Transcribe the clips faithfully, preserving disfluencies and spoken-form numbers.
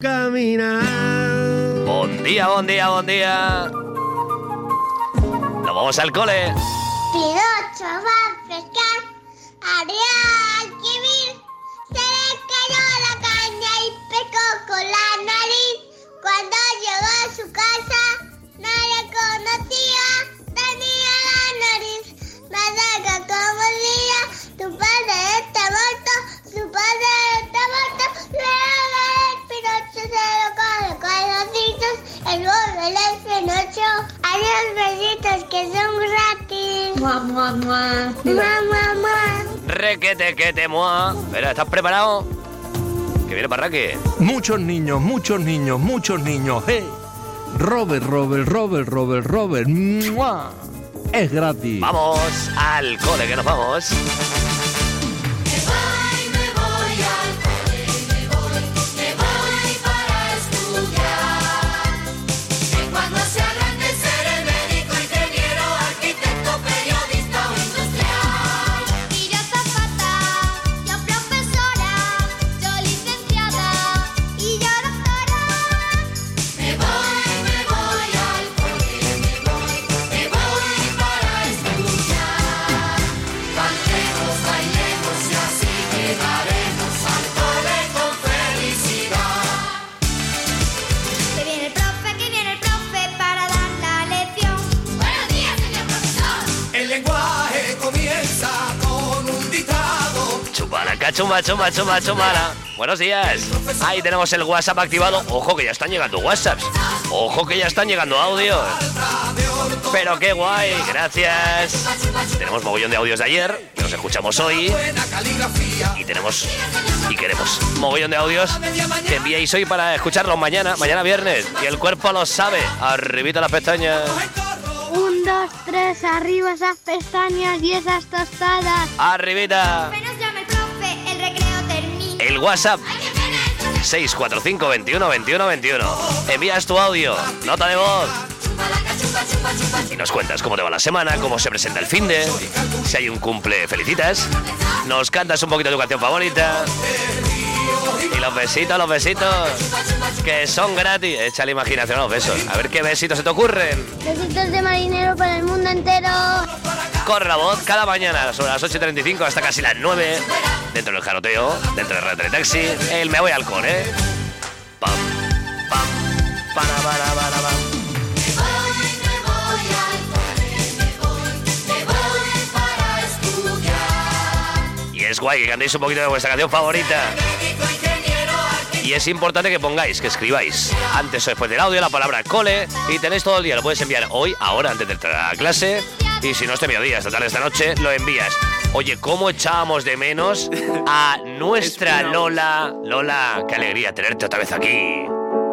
Caminar. Buen día, buen día, buen día. Nos vamos al cole. Pinocho va a pescar, haría escribir, se le cayó la caña y pecó con la nariz. Cuando llegó a su casa, no le conocía, tenía la nariz más larga como el día. Tu padre está muerto, su padre está muerto, luego el Pinocho se lo come con los dientes, el gordo del Pinocho, hay unos besitos que son gratis. Mua, mua, mua. Mua, mua, mua. Requete, que te mua. Espera, ¿estás preparado? Que viene Parraque. Muchos niños, muchos niños, muchos niños. ¡Hey! Robert, Robert, Robert, Robert, Robert. ¡Mua! Es gratis. Vamos al cole, que nos vamos. Chumba, chumba, chumba, chumala. Buenos días. Ahí tenemos el WhatsApp activado. Ojo que ya están llegando WhatsApps. Ojo que ya están llegando audios. Pero qué guay, gracias. Tenemos mogollón de audios de ayer, que los escuchamos hoy. Y tenemos, y queremos, mogollón de audios que enviéis hoy para escucharlos mañana, mañana viernes. Y el cuerpo lo sabe. Arribita las pestañas. Un, dos, tres, arriba esas pestañas y esas tostadas. Arribita. El WhatsApp seis cuatro cinco, veintiuno, veintiuno, veintiuno. Envías tu audio, nota de voz y nos cuentas cómo te va la semana, cómo se presenta el finde, si hay un cumple, felicitas, nos cantas un poquito de tu canción favorita y los besitos, los besitos que son gratis. Echa la imaginación a los besos, a ver qué besitos se te ocurren. Besitos de marinero para el mundo entero. Corre la voz cada mañana sobre las ocho y treinta y cinco hasta casi las nueve. Dentro del jaroteo, dentro del Red Taxi, el Me Voy al Cole. Pam, pam, para, para, para, pam. Y es guay que cantéis un poquito de vuestra canción favorita. Y es importante que pongáis, que escribáis antes o después del audio la palabra cole y tenéis todo el día. Lo puedes enviar hoy, ahora, antes de entrar a clase. Y si no, este mediodía, esta tarde, esta noche, lo envías. Oye, ¿cómo echábamos de menos a nuestra Lola? Lola, qué alegría tenerte otra vez aquí.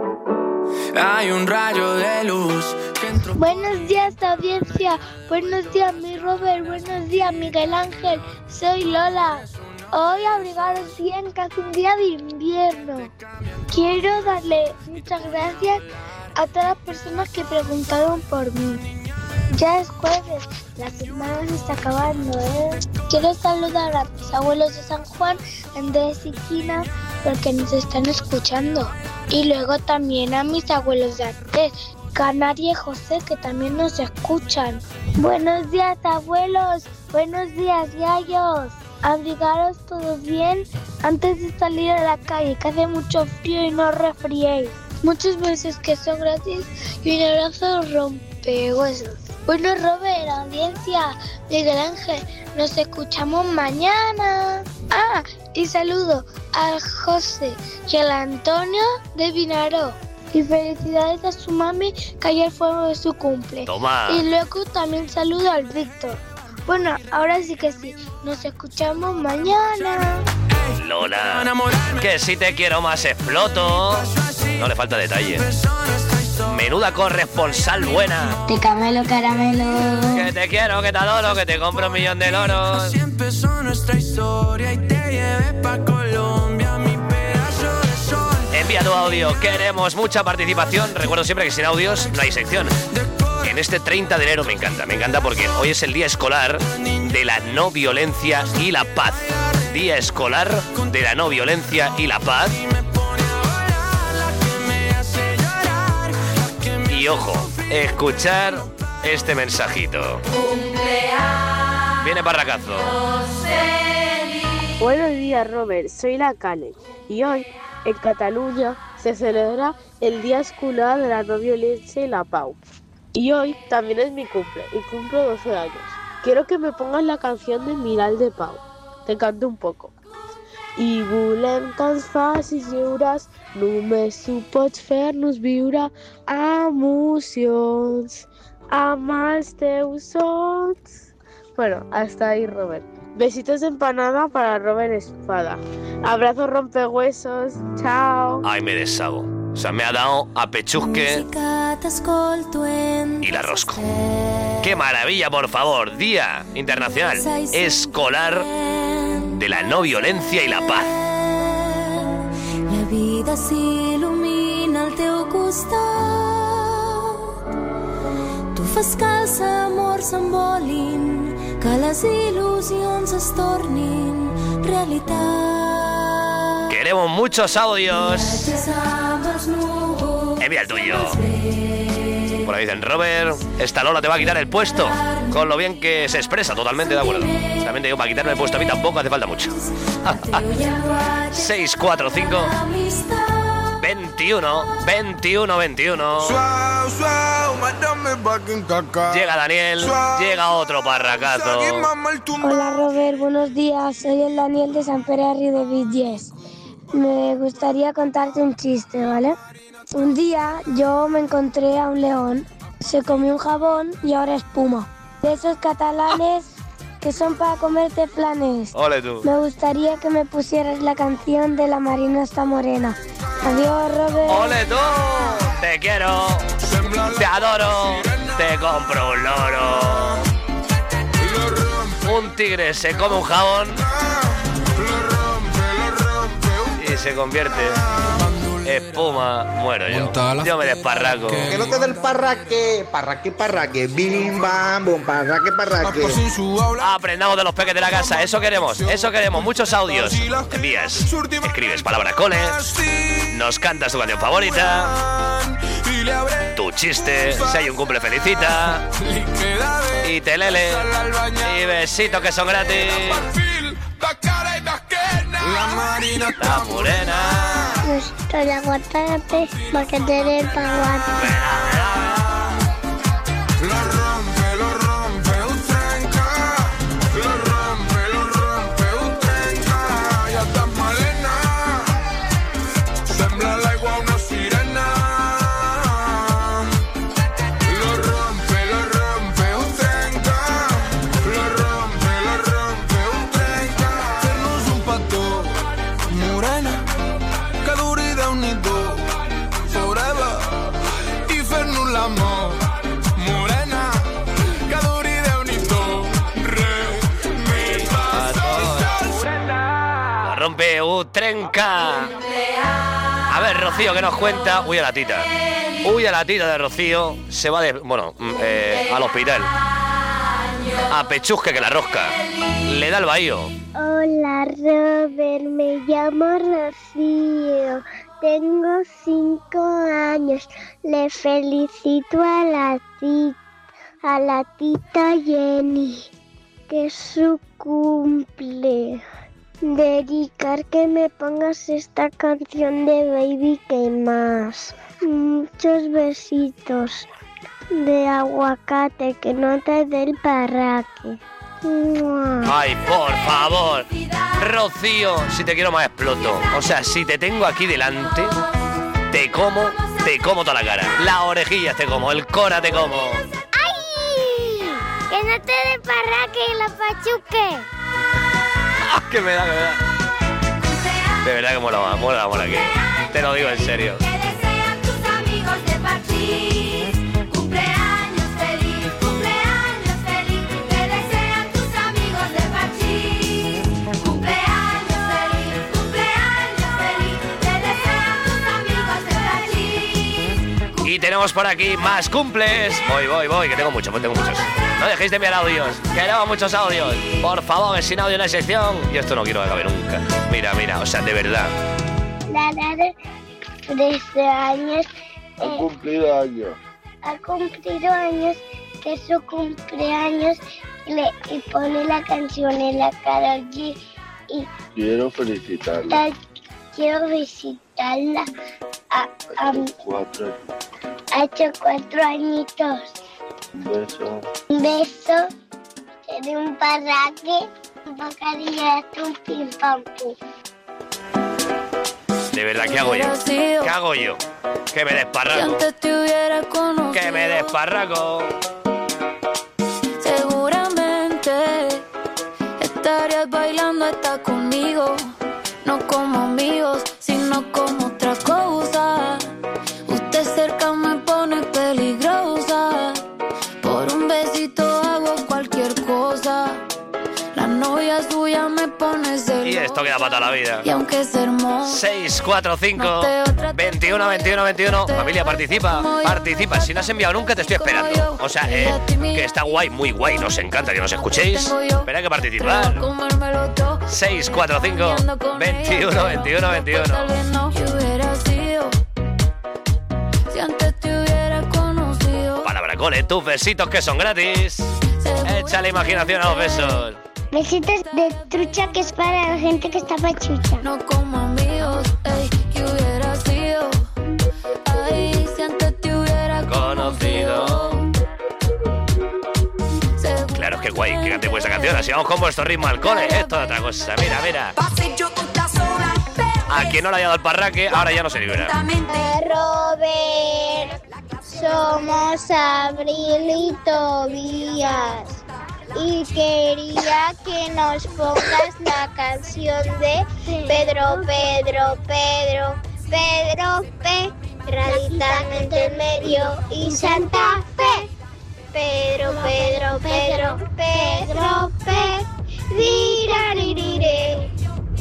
Hay un rayo de luz que entró... Buenos días, audiencia. Buenos días, mi Robert. Buenos días, Miguel Ángel. Soy Lola. Hoy abrigaros bien, que hace un día de invierno. Quiero darle muchas gracias a todas las personas que preguntaron por mí. Ya es jueves, la semana se está acabando, ¿eh? Quiero saludar a mis abuelos de San Juan, Andrés y Quina, porque nos están escuchando. Y luego también a mis abuelos de antes, Canaria y José, que también nos escuchan. Buenos días, abuelos. Buenos días, yayos. Abrigaros todos bien antes de salir a la calle, que hace mucho frío y no os resfriéis. Muchos besos que son gratis y un abrazo rompehuesos. Bueno, Robert, audiencia, Miguel Ángel, nos escuchamos mañana. Ah, y saludo al José y al Antonio de Vinaró. Y felicidades a su mami, que ayer fue su cumple. Toma. Y luego también saludo al Víctor. Bueno, ahora sí que sí, nos escuchamos mañana. Lola, que si te quiero más exploto. No le falta detalle. Menuda corresponsal buena. Te camelo caramelo. Que te quiero, que te adoro, que te compro un millón de loros. Así empezó nuestra historia y te llevé pa' Colombia, mi pedazo de sol. Envía tu audio, queremos mucha participación. Recuerdo siempre que sin audios no hay sección. En este treinta de enero me encanta, me encanta porque hoy es el día escolar de la no violencia y la paz. Día escolar de la no violencia y la paz. Y ojo, escuchar este mensajito. Viene Parracazo. Buenos días, Robert. Soy la Cane. Y hoy, en Cataluña, se celebra el Día Escolar de la No Violencia y la Pau. Y hoy también es mi cumple, y cumplo doce años. Quiero que me pongas la canción de Miral de Pau. Te canto un poco. I volem que ens facis lliures, només ho pots fer-nos viure emocions amb els teus sons. Bueno, hasta ahí, Robert. Besitos de empanada para Robert Espada. Abrazo rompehuesos. Chao. Ay, me deshago. O sea, me ha dado a pechusque y la rosco. ¡Qué maravilla, por favor! Día Internacional Escolar de la No Violencia y la Paz. La vida s'il·lumina al teu costat. Tu fas que els amors s'envolin, que les il·lusions es tornin realitat. Queremos muchos audios. Envía el tuyo. Por ahí dicen, Robert, esta Lola te va a quitar el puesto. Con lo bien que se expresa, totalmente de acuerdo. También te digo, para quitarme el puesto a mí tampoco hace falta mucho. seis cuatro cinco veintiuno veintiuno veintiuno. Llega Daniel, llega otro Parracazo. Hola Robert, buenos días. Soy el Daniel de San Perarri de Villés. Me gustaría contarte un chiste, ¿vale? Un día yo me encontré a un león, se comió un jabón y ahora espuma. De esos catalanes que son para comerte flanes. Ole tú. Me gustaría que me pusieras la canción de la Marina está morena. Adiós, Robert. Ole tú. Te quiero, te adoro, te compro un loro. Un tigre se come un jabón y se convierte espuma, muero yo. Yo me desparraco. Que no te dé el parraque, parraque, parraque, bim, bam, bum, parraque, parraque. Aprendamos de los peques de la casa, eso queremos, eso queremos, muchos audios. Envías, escribes palabra cole, nos cantas tu canción favorita, tu chiste, si hay un cumple felicita, y telele, y besitos que son gratis. La Marina está morena. Estoy aguantándote para que te dé el paguán. Lo rompe, lo rompe, un trenca. Lo rompe, lo rompe, un trenca. Ya estás malena. Sembla l'aigua una sirena. Lo rompe, lo rompe, un trenca. Lo rompe, lo rompe, un trenca. Fer-nos un petó, morena, que duri de un nit dur, forever, i fer-nos l'amor, morena, que duri de un nit dur, re, mi, fa, sol, sol, morena. Lo rompe un trenca. A ver, Rocío, ¿qué nos cuenta? Uy, a la tita. Uy, a la tita de Rocío. Se va de, bueno, eh, al hospital. A pechusque que la rosca. Le da el bahío. Hola Robert, me llamo Rocío, tengo cinco años, le felicito a la tita, a la tita Jenny, que es su cumple. Dedicar que me pongas esta canción de Baby que más. Muchos besitos de aguacate, que no te dé el parraque. Ay, por favor, Rocío, si te quiero más exploto. O sea, si te tengo aquí delante, te como, te como toda la cara. Las orejillas te como, el cora te como. ¡Ay! Que no te dé parraque y la pachuque. ¡Ah, que me da, que me da! De verdad que mola más, mola, mola que. Te lo digo en serio. Que desean tus amigos de Parchís. Cumpleaños feliz, cumpleaños feliz. Que desean tus amigos de Parchís. Cumpleaños feliz, cumpleaños feliz. Que desean tus amigos de Parchís. Y tenemos por aquí más cumples. Voy, voy, voy, que tengo muchos, pues tengo muchos. No dejéis de enviar audios, queremos muchos audios. Por favor, que sin audio en la sección. Yo esto no quiero que acabe nunca. Mira, mira, o sea, de verdad. La de trece años. Ha cumplido años. ha cumplido años, que es su cumpleaños, y, le, y pone la canción en la Karol G. Y quiero felicitarla. La, quiero visitarla. A, a, Cuatro. ha hecho cuatro añitos. Un beso. Un beso. De un parraque. Un bocadillo de un pim pam pum. De verdad, ¿qué hago yo? ¿Qué hago yo? Que me desparraco. Que me desparraco. Seguramente estarías bailando hasta conmigo. No como amigos, sino como otra cosa. Usted cerca me pone peligrosa. Por un besito hago cualquier cosa. La novia suya me pone celosa. Y esto queda para toda la vida. Y aunque es hermoso. seis cuatro cinco veintiuno veintiuno veintiuno. Familia, participa, participa. Si no has enviado nunca, te estoy esperando. O sea, eh, que está guay, muy guay. Nos encanta que nos escuchéis. Pero hay que participar. seis cuatro cinco veintiuno veintiuno veintiuno. Palabra cole, tus besitos que son gratis. Echa la imaginación a los besos. Besitos de trucha, que es para la gente que está pachucha. No como amigos, ey, que hubiera sido. Ay, si antes te hubiera conocido. Claro, es que guay que cante esa canción. Así vamos con vuestro ritmo al cole. Esto es otra cosa. Mira, mira. A quien no le haya dado el parraque, ahora ya no se libra. Robert, somos Abril y Tobías. Y quería que nos pongas la canción de Pedro, Pedro, Pedro, Pedro P. Radicalmente en medio y Santa Fe. Pedro, Pedro, Pedro, Pedro P. Diraririre.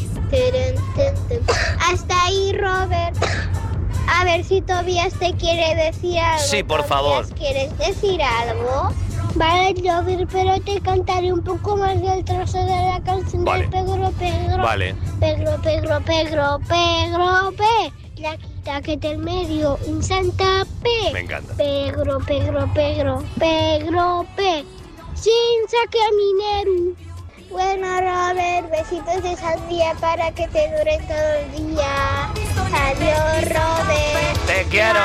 Hasta ahí, Robert. A ver si Tobías te quiere decir algo. Sí, por favor. Tobías, ¿quieres decir algo? Vale, Robert, pero te cantaré un poco más del trozo de la canción vale. de Pedro, Pedro. Vale. Pedro, Pedro, Pedro, Pedro, P. La quita que te el medio, un Santa P. Me encanta. Pedro, Pedro, Pedro, Pedro, P. Sin saque a minero. Bueno, Robert, besitos de sandía para que te dure todo el día. Adiós, Robert. Te quiero.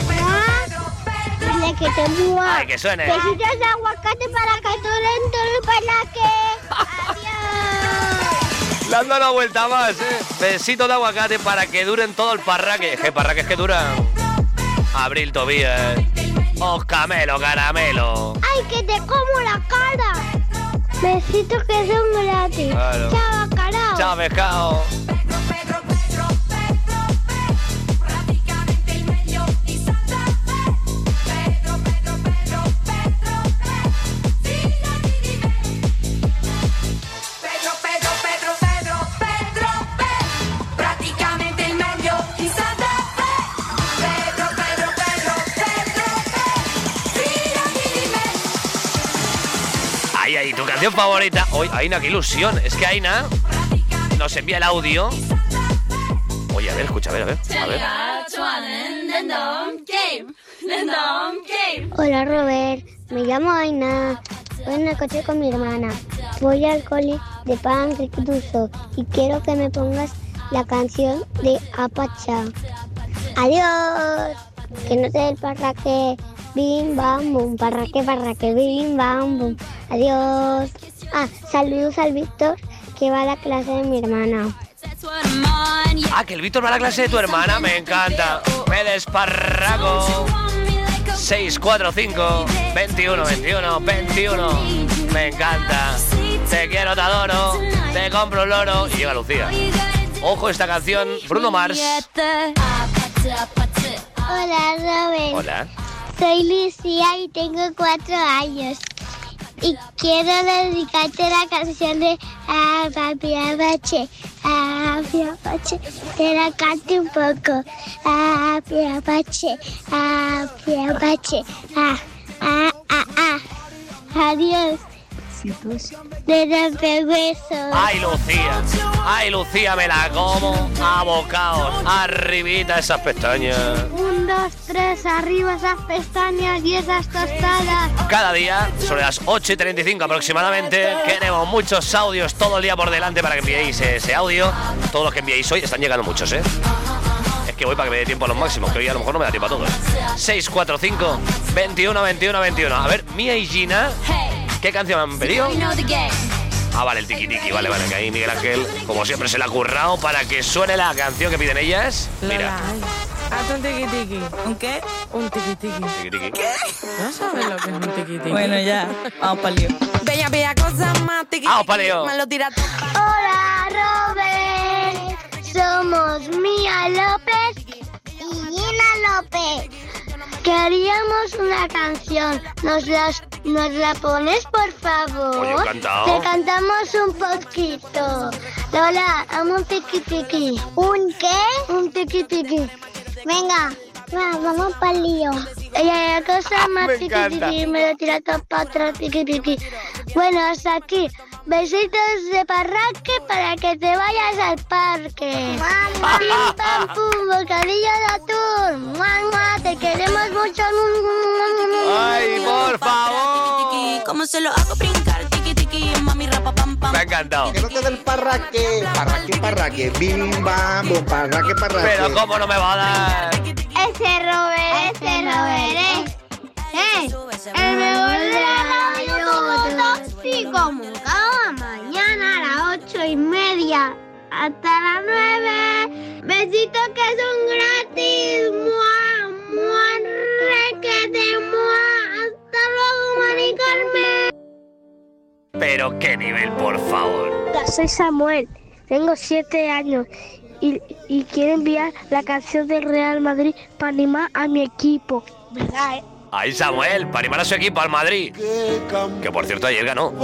Dile que te mueva. Ay, que suene. Besitos de aguacate para que duren todo el palaque. Adiós. Le han dado una vuelta más, ¿eh? Besito de aguacate para que duren todo el parraque. ¿Qué parraques que duran? Abril, Tobías. Oh, camelo, caramelo. Ay, que te como la cara. Besitos que son gratis. Claro. Chao, bacalao. Chao, pescado. Y tu canción favorita. Hoy, Aina, qué ilusión. Es que Aina nos envía el audio. Oye, a ver, escucha, a ver, a ver. A ver. Hola, Robert. Me llamo Aina. Voy en el coche con mi hermana. Voy al cole de Pan Recluso y quiero que me pongas la canción de Apacha. Adiós. Que no te dé el parraque. Bim, bam, bum, parraque, parraque, bim, bam, bum. Adiós. Ah, saludos al Víctor, que va a la clase de mi hermana. Ah, que el Víctor va a la clase de tu hermana. Me encanta. Me desparrago. seis cuatro cinco veintiuno veintiuno veintiuno. Me encanta. Te quiero, te adoro. Te compro un loro. Y llega Lucía. Ojo esta canción. Bruno Mars. Hola, Robert. Hola. Soy Lucía y tengo cuatro años. Y quiero dedicarte la canción de Ah, papi, apache, ah, papi, apache. Te la cante un poco. Ah, papi, apache, ah, papi, apache. Ah, ah, ah, ah. Adiós. Besitos. Desde besos. Ay, Lucía. Ay, Lucía, me la como a bocaos. Arribita esas pestañas. Un, dos, tres, arriba esas pestañas y esas tostadas. Cada día, sobre las ocho y treinta y cinco aproximadamente, queremos muchos audios todo el día por delante para que enviéis ese audio. Todos los que enviéis hoy, están llegando muchos, ¿eh? Es que voy para que me dé tiempo a los máximos, que hoy a lo mejor no me da tiempo a todos. seis cuatro cinco, veintiuno, veintiuno, veintiuno. A ver, Mía y Gina, ¿qué canción me han pedido? Ah, vale, el tiki tiki, vale, vale, que ahí Miguel Ángel, como siempre, se la ha currado para que suene la canción que piden ellas. Mira. Haz un tiki tiki. ¿Un qué? Un tiki tiki. Tiki tiki. ¿Qué? No sabes lo que es un tiki tiki. Bueno, ya, vamos para lío. Bella, bella cosa más tiki tiki. Vamos pa' lío. Me lo tira todo. Hola, Robert. Somos Mía López y Gina López. Queríamos una canción. ¿Nos, las, ¿Nos la pones, por favor? Oye, encantado. Te cantamos un poquito. Lola, dame un tiki tiki. ¿Un qué? Un tiki tiki. Venga, va, vamos para el lío. Ella la cosa más Me tiki encanta. tiki. Me lo tira todo para atrás, tiki tiki. Bueno, hasta aquí. Besitos de parraque para que te vayas al parque. Mamá. Pim, pam, pum, bocadillo de atún. Mua, mua, te queremos mucho. Ay, por favor. ¿Cómo se lo hago brincar? Tiki tiki, mami rapa pam pam. Me ha encantado. Que no te dé el parraque, parraque, parraque, bim, bam, bum, parraque, parraque. Pero ¿cómo no me va a dar? Ese Robert, ese Robert, ¿eh? ¿Eh? El mejor de la radio como tóxico. Como cada mañana a las ocho y media hasta las nueve. Besitos que son gratis. ¡Mua! ¡Mua! ¡Requete! ¡Mua! ¡Hasta luego, Mari Carmen! Pero qué nivel, por favor. Hola, soy Samuel, tengo siete años y, y quiero enviar la canción del Real Madrid para animar a mi equipo. ¿Verdad, eh? Ahí Samuel, para animar a su equipo al Madrid. Que por cierto ayer ganó.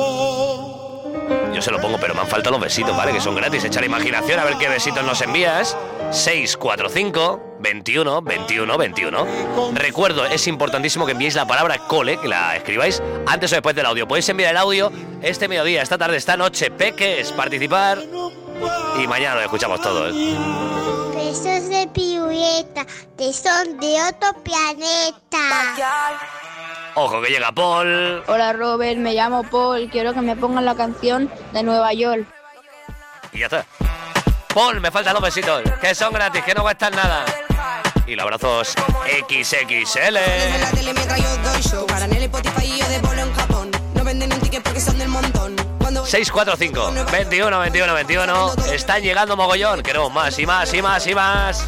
Yo se lo pongo, pero me han faltado los besitos, ¿vale? Que son gratis. Echa la imaginación a ver qué besitos nos envías. seis cuatro cinco, veintiuno, veintiuno, veintiuno. Recuerdo, es importantísimo que enviéis la palabra cole, que la escribáis antes o después del audio. Podéis enviar el audio este mediodía, esta tarde, esta noche. Peques, participar. Y mañana lo escuchamos todos. Besos de pirueta, que son de otro planeta. Ojo que llega Paul. Hola Robert, me llamo Paul, quiero que me pongan la canción de Nueva York. Y ya está. Paul, me faltan los besitos, que son gratis, que no cuestan nada. Y los abrazos equis equis ele. Desde la tele mientras yo doy show. Para en el Spotify y yo de bolo en Japón. No venden un ticket porque son del montón. seis cuatro cinco, veintiuno, veintiuno, veintiuno. Están llegando mogollón. Queremos más y más y más y más.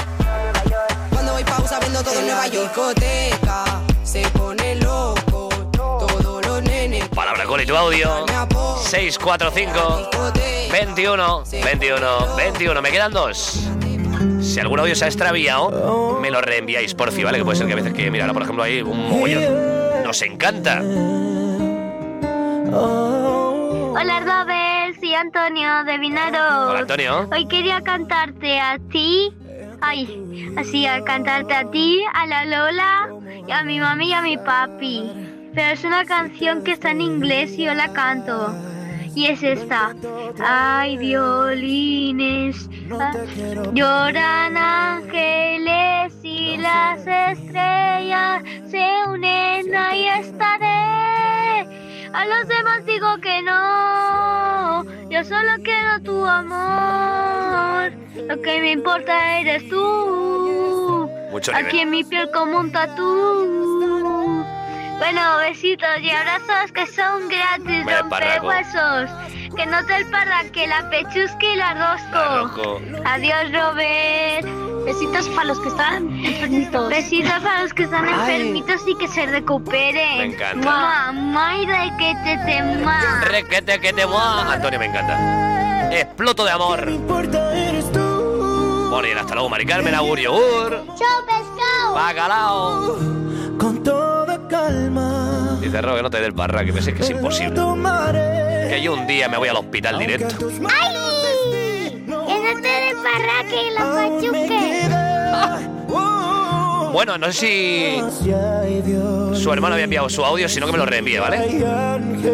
Cuando voy pausa viendo todo en Nueva York. Discoteca, se pone loco. Todos los nenes. Palabra cole y tu audio. seis cuatro cinco, veintiuno, veintiuno, veintiuno. Me quedan dos. Si algún audio se ha extraviado, me lo reenviáis, porfi, ¿vale? Que puede ser que a veces que, mira, ahora por ejemplo hay un mogollón. Nos encanta. Hola Robert, soy Antonio de Vinaro. Hola, Antonio. Hoy quería cantarte a ti, ay, así a cantarte a ti, a la Lola, y a mi mami y a mi papi. Pero es una canción que está en inglés y yo la canto. Y es esta. Hay violines, ah, lloran ángeles y las estrellas se unen, ahí estaré. A los demás digo que no, yo solo quiero tu amor. Lo que me importa eres tú, Mucho nivel. aquí en mi piel como un tatú. Bueno, besitos y abrazos que son gratis, Me parraco. rompehuesos. Que no te el parraque, la pechusca y la rosco. Loco. Adiós, Robert. Besitos para los que están enfermitos. Besitos para los que están Ay. enfermitos y que se recuperen. Me encanta. Mamá y requete te ma. Requete que te mueva. Antonio, me encanta. Exploto de amor. Bueno, y hasta luego, Mari Carmen, augurio. Ur. Chao, pescado. Bacalao. Con toda calma. Dice Rob que no te dé el parra, que penséis que es imposible. Que yo un día me voy al hospital directo. ¡Ay! Que no te dé parraque y los pachuques. Bueno, no sé si su hermano había enviado su audio, sino que me lo reenvíe, ¿vale?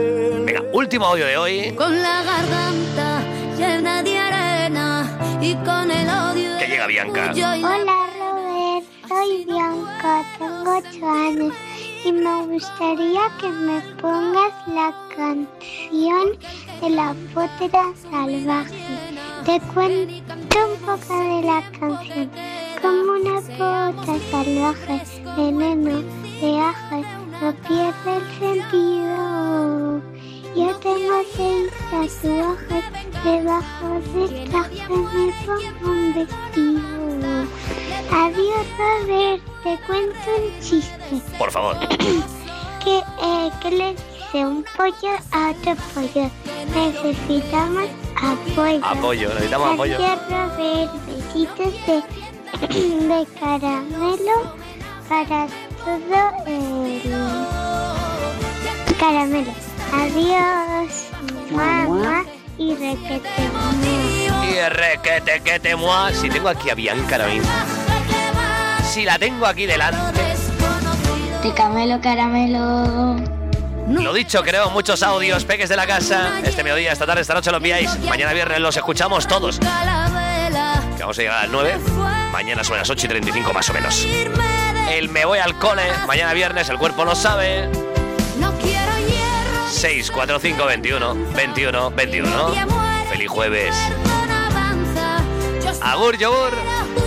Venga, último audio de hoy. Con la garganta llena de arena y con el odio. Que llega Bianca. Hola Robert, soy Bianca, tengo ocho años y me gustaría que me pongas la canción de la Potera Salvaje. Te cuento un poco de la canción. Como una pota salvaje, veneno, viaje, no pierde el sentido. Yo tengo seis tatuajes, debajo del traje me pongo un vestido. Adiós, Robert, te cuento un chiste. Por favor. ¿Qué, eh, ¿Qué le dice un pollo a otro pollo? Necesitamos apoyo. Apoyo, necesitamos apoyo. Gracias, Robert, besitos de, de caramelo para todo el caramelo. Adiós, mamá y requete. Y requete que te muas. Si tengo aquí a Bianca ahora mismo. Si la tengo aquí delante. De camelo, caramelo. Lo dicho, creo muchos audios, peques de la casa. Este mediodía, esta tarde, esta noche los enviáis. Mañana viernes los escuchamos todos. Que vamos a llegar a las nueve. Mañana son las ocho y treinta y cinco más o menos. El me voy al cole. Mañana viernes, el cuerpo lo sabe. seis cuatro cinco veintiuno veintiuno veintiuno. Feliz jueves. Agur, yogur.